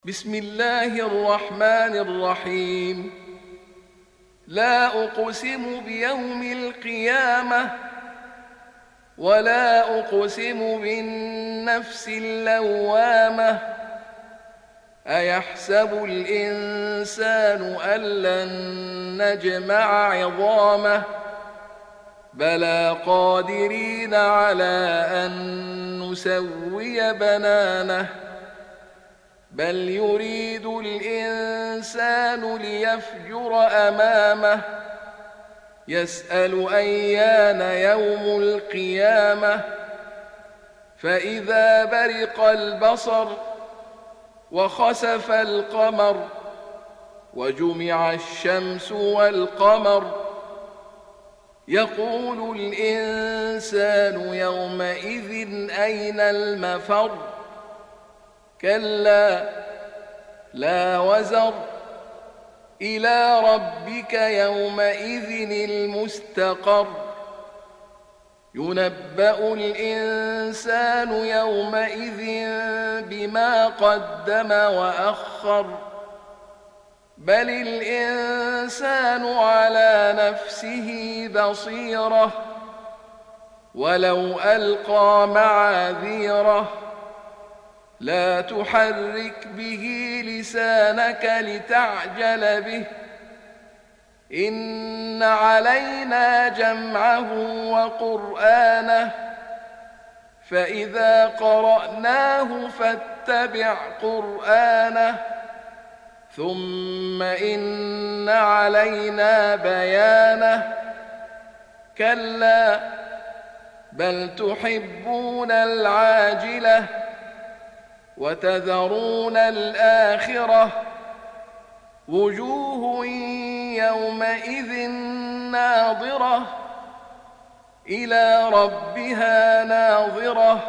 بسم الله الرحمن الرحيم. لا أقسم بيوم القيامة ولا أقسم بالنفس اللوامة أيحسب الإنسان أن لن نجمع عظامه بلى قادرين على أن نسوي بنانه بل يريد الإنسان ليفجر أمامه يسأل أيان يوم القيامة فإذا برق البصر وخسف القمر وجمع الشمس والقمر يقول الإنسان يومئذ أين المفر كلا لا وزر إلى ربك يومئذ المستقر ينبأ الإنسان يومئذ بما قدم وأخر بل الإنسان على نفسه بصيرة ولو ألقى معاذيره لا تحرك به لسانك لتعجل به إن علينا جمعه وقرآنه فإذا قرأناه فاتبع قرآنه ثم إن علينا بيانه كلا بل تحبون العاجلة وتذرون الآخرة وجوه يومئذ ناظرة إلى ربها ناظرة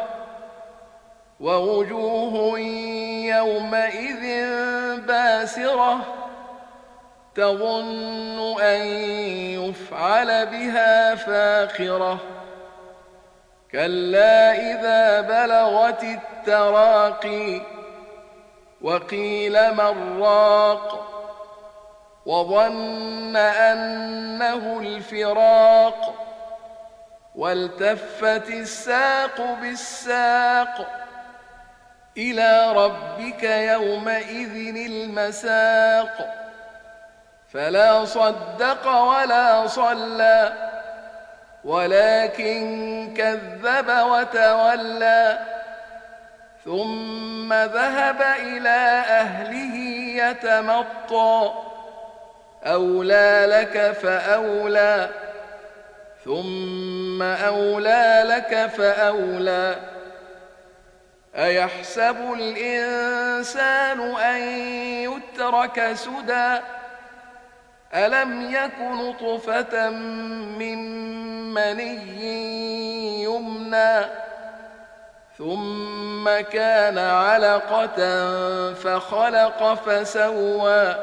ووجوه يومئذ باسرة تظن أن يفعل بها فاقرة كلا إذا بلغت التراقي وقيل من راق وظن أنه الفراق والتفت الساق بالساق إلى ربك يومئذ المساق فلا صدق ولا صلى ولكن كذب وتولى ثم ذهب إلى أهله يتمطى أولى لك فأولى ثم أولى لك فأولى أيحسب الإنسان أن يترك سدى ألم يك نطفة من مني يمنى ثم كان علقة فخلق فسوى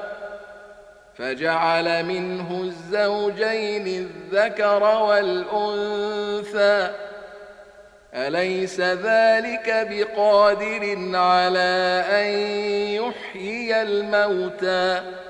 فجعل منه الزوجين الذكر والأنثى أليس ذلك بقادر على أن يحيي الموتى